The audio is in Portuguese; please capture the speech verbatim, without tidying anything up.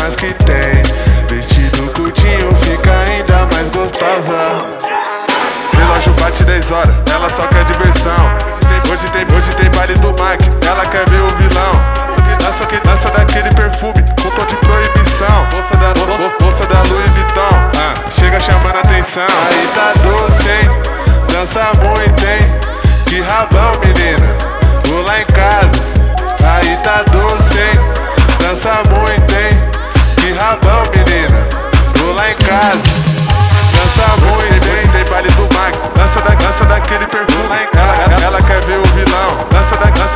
mais que tem. Vestido curtinho fica ainda mais gostosa. Relógio bate dez horas, ela só quer diversão. Hoje tem, hoje tem baile do Mike, ela quer ver o vilão. Lança, que, lança daquele perfume com tom de proibição. Bolsa da, bolsa, bolsa da Louis Vuitton, ah, chega chamando atenção. Aí tá doce, hein? Dança muito, hein? Que rabão, menina, vou lá em casa. Aí tá doce, hein? Dança muito, hein? Que rabão, menina, vou lá em casa. Dança muito, hein? Tem baile do Mike, dança, da, dança daquele perfume. Ela, ela, ela quer ver o vilão. Dança da,